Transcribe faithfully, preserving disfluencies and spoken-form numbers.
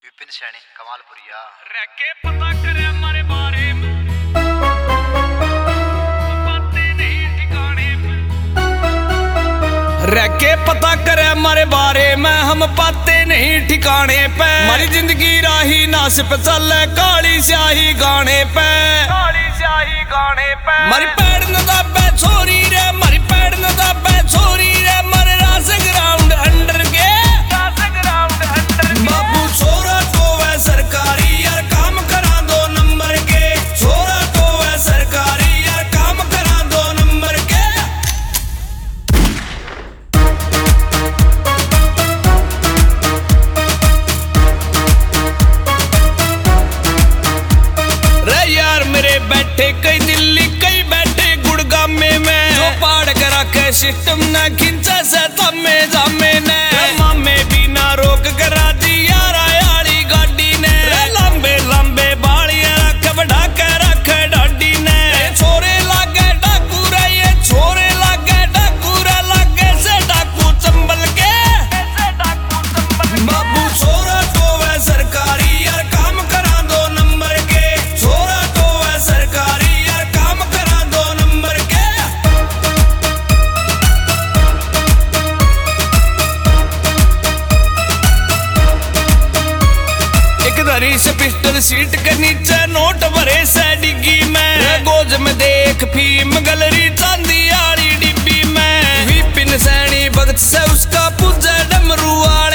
विपिन सैनी कमालपुरिया रखे पता करे हमारे बारे में बातें नहीं ठिकाने पे रखे पता करे हमारे बारे में हम बातें नहीं ठिकाने पे हमारी जिंदगी राही नासिप चल काली स्याही गाने पे काली स्याही गाने पे हमारी पैड़ न दाबे छोरी रे हमारी पैड़ न दाबे छोरी रे हमारे रास ग्राउंड अंडर के रास ग्राउंड अंडर बाबू छोरा तो है सरकारी यार काम करा दो नंबर के छोरा तो है सरकारी यार काम करा दो नंबर के रे यार मेरे बैठे कई दिल्ली कई बैठे गुड़गांव में मैं जो पाड़ करा के सिस्टम ना खिंचा से तमे जामे ने मामे बिना रोक करा दी यार आयाली गाड़ी ने लंबे लंबे बालियां रख बढ़ा के रख डाडी ने छोरे लागे डाकू रे ये छोरे लागे डाकू रे लागे से डाकू चंबल के डाकू चंबल बाबू छोरा तो है सरकारी यार काम करा दो नंबर के छोरा तो है सरकारी यार काम करा दो नंबर के एक धरी से पिस्टल सीट के नीचे नोट भरे से डिग्गी में गोज में देख फीम गलरी चांदी आली डिब्बी में विपिन सैनी भगत से उसका पूजा डमरू